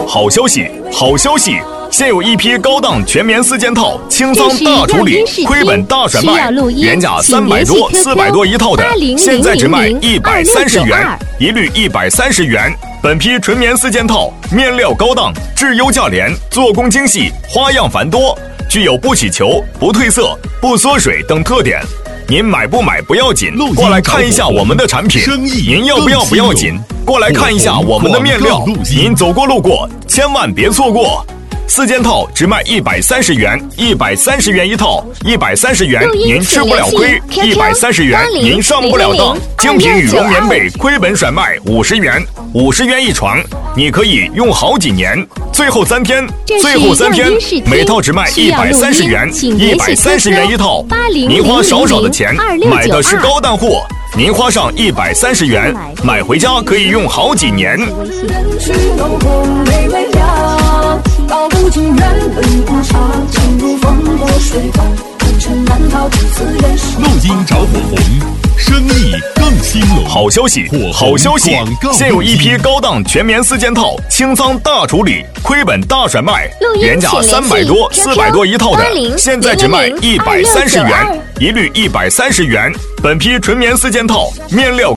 好消息，好消息！现有一批高档全棉4件套，清仓大处理，亏本大甩卖，原价300多、400多一套的，现在只卖130元，一律130元。本批纯棉4件套，面料高档，质优价廉，做工精细，花样繁多，具有不起球、不褪色、不缩水等特点。您买不买不要紧，过来看一下我们的产品。您要不要不要紧，过来看一下我们的面料。您走过路过，千万别错过。4件套只卖130元，130元一套，130元您吃不了亏，130元您上不了当。精品羽绒棉被亏本甩卖50元，50元一床，你可以用好几年。最后3天，每套只卖130元，130元一套。您花少少的钱买的是高档货，您花上130元买回家可以用好几年。到如今原本无常，进入风波水浪，红尘难逃几次人生。录音找火红，生意更兴隆。好消息，好消息！现有一批高档全棉4件套，清仓大处理，亏本大甩卖，原价300多、400多一套的，现在只卖130元，一律130元。本批纯棉4件套，面料